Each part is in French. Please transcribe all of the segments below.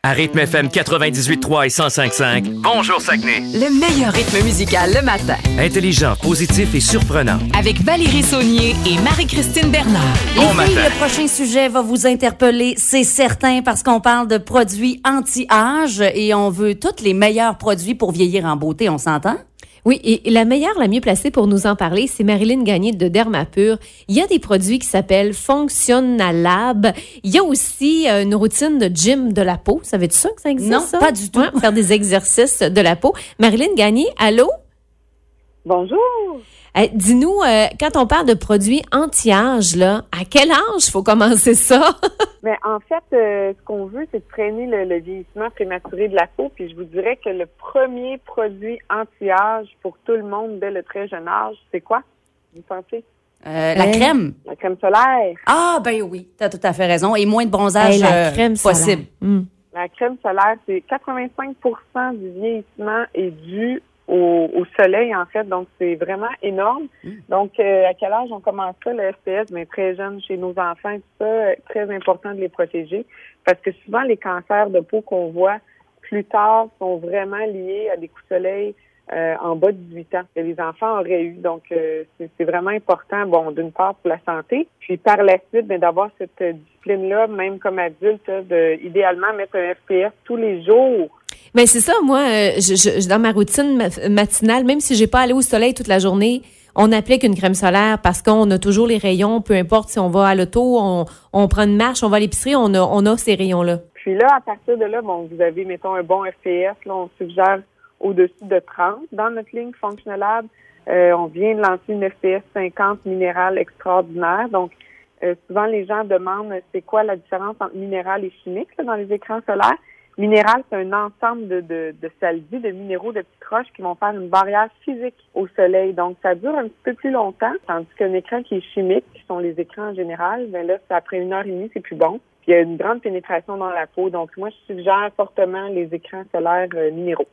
À Rythme FM 98.3 et 105.5. Bonjour Saguenay. Le meilleur rythme musical le matin. Intelligent, positif et surprenant. Avec Valérie Saunier et Marie-Christine Bernard. Bon Les filles, matin. le prochain sujet va vous interpeller, c'est certain, parce qu'on parle de produits anti-âge et on veut tous les meilleurs produits pour vieillir en beauté, on s'entend? Oui, et la meilleure, la mieux placée pour nous en parler, c'est Marilyn Gagné de Dermapur. Il y a des produits qui s'appellent Functionalab. Il y a aussi une routine de gym de la peau. Savais-tu ça que ça existe? Non, ça? pas du tout. Ouais, faire des exercices de la peau. Marilyn Gagné, allô? Bonjour. Dis-nous, quand on parle de produits anti-âge, là, à quel âge faut commencer ça? Mais en fait, ce qu'on veut, c'est de freiner le vieillissement prématuré de la peau. Puis je vous dirais que le premier produit anti-âge pour tout le monde dès le très jeune âge, c'est quoi? Vous pensez? La crème. La crème solaire. Ah, ben oui, t'as tout à fait raison. Et moins de bronzage La crème possible. solaire. La crème solaire, c'est 85% du vieillissement est dû au soleil, en fait. Donc, c'est vraiment énorme. Donc, à quel âge on commence ça, le FPS? Mais très jeune chez nos enfants, tout ça, très important de les protéger. Parce que souvent, les cancers de peau qu'on voit plus tard sont vraiment liés à des coups de soleil en bas de 18 ans que les enfants auraient eu. Donc, c'est vraiment important, bon, d'une part pour la santé, puis par la suite, d'avoir cette discipline-là, même comme adulte, de idéalement mettre un FPS tous les jours. Mais c'est ça, moi, dans ma routine matinale, même si j'ai pas allé au soleil toute la journée, on applique une crème solaire parce qu'on a toujours les rayons, peu importe si on va à l'auto, on prend une marche, on va à l'épicerie, on a ces rayons-là. Puis là, à partir de là, bon, vous avez, mettons, un bon FPS, là, on suggère au-dessus de 30. Dans notre ligne Functionalab, on vient de lancer une FPS 50 minérale extraordinaire. Donc, souvent, les gens demandent c'est quoi la différence entre minéral et chimique là, dans les écrans solaires. Minéral, c'est un ensemble de salives, de minéraux, de petites roches qui vont faire une barrière physique au soleil. Donc, ça dure un petit peu plus longtemps, tandis qu'un écran qui est chimique, qui sont les écrans en général, ben là, c'est après 1h30, c'est plus bon. Puis, il y a une grande pénétration dans la peau. Donc, moi, je suggère fortement les écrans solaires minéraux.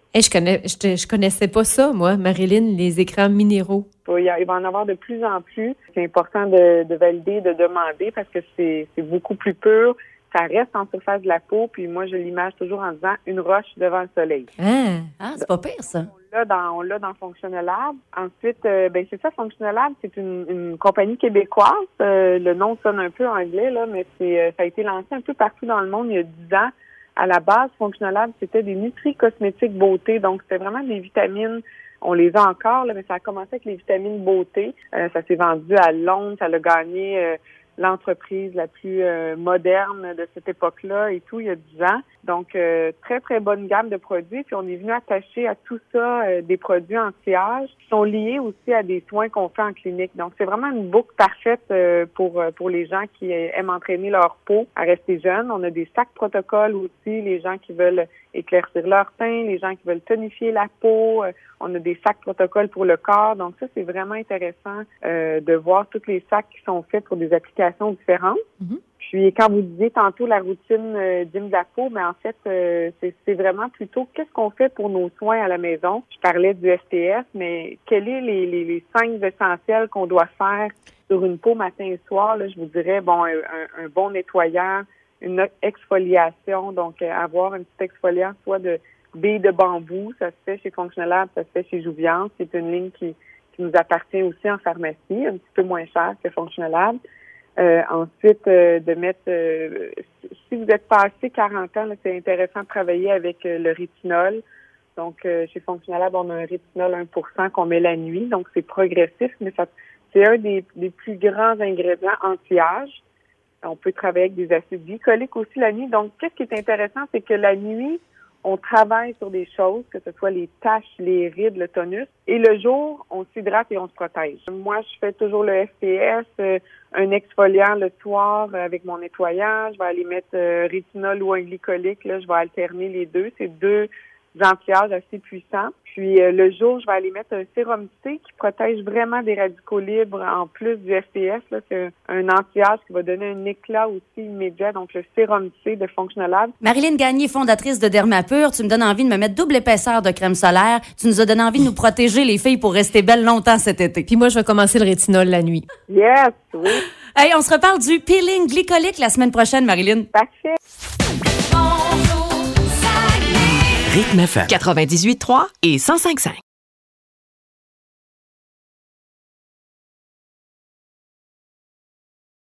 Je connaissais pas ça, moi, Marilyn, les écrans minéraux. Il va en avoir de plus en plus. C'est important de valider, de demander parce que c'est beaucoup plus pur. Ça reste en surface de la peau, puis moi, je l'image toujours en disant une roche devant le soleil. Ah, c'est pas pire, ça. On l'a dans Functionalab. Ensuite, c'est ça, Functionalab, c'est une compagnie québécoise. Le nom sonne un peu anglais, là, mais ça a été lancé un peu partout dans le monde il y a 10 ans. À la base, Functionalab, c'était des nutri-cosmétiques beauté, donc c'était vraiment des vitamines. On les a encore, là, mais ça a commencé avec les vitamines beauté. Ça s'est vendu à Londres, ça l'a gagné l'entreprise la plus moderne de cette époque-là et tout, il y a 10 ans. Donc, très, très bonne gamme de produits. Puis, on est venu attacher à tout ça des produits anti-âge qui sont liés aussi à des soins qu'on fait en clinique. Donc, c'est vraiment une boucle parfaite pour les gens qui aiment entraîner leur peau à rester jeunes. On a des sacs protocoles aussi, les gens qui veulent éclaircir leur teint, les gens qui veulent tonifier la peau. On a des sacs protocoles pour le corps. Donc, ça, c'est vraiment intéressant de voir tous les sacs qui sont faits pour des applications différentes. Mm-hmm. Puis, quand vous disiez tantôt la routine gym de la peau, mais en fait, c'est vraiment plutôt qu'est-ce qu'on fait pour nos soins à la maison. Je parlais du SPF, mais quels sont les 5 essentiels qu'on doit faire sur une peau matin et soir? Là, je vous dirais, un bon nettoyant, une exfoliation, donc avoir un petit exfoliant, soit de billes de bambou, ça se fait chez Functionalab, ça se fait chez Jouviance. C'est une ligne qui nous appartient aussi en pharmacie, un petit peu moins cher que Functionalab. Ensuite, de mettre, si vous êtes passé 40 ans, là, c'est intéressant de travailler avec le rétinol. Donc, chez Functionalab, on a un rétinol 1% qu'on met la nuit, donc c'est progressif, mais c'est un des plus grands ingrédients anti-âge. On peut travailler avec des acides glycoliques aussi la nuit. Donc, qu'est-ce qui est intéressant, c'est que la nuit, on travaille sur des choses, que ce soit les taches, les rides, le tonus. Et le jour, on s'hydrate et on se protège. Moi, je fais toujours le FPS, un exfoliant le soir avec mon nettoyant. Je vais aller mettre rétinol ou un glycolique. Là, je vais alterner les deux. C'est deux anti-âge assez puissants. Puis le jour, je vais aller mettre un sérum C qui protège vraiment des radicaux libres en plus du FPS. Là, c'est un anti-âge qui va donner un éclat aussi immédiat. Donc, le sérum C de Functionalab. Marilyn Gagné, fondatrice de Dermapur, tu me donnes envie de me mettre double épaisseur de crème solaire. Tu nous as donné envie de nous protéger les filles pour rester belles longtemps cet été. Puis moi, je vais commencer le rétinol la nuit. Yes, oui. Hey, on se reparle du peeling glycolique la semaine prochaine, Marilyn. Parfait. Bonjour, Rythme FM. 98.3 et 105.5.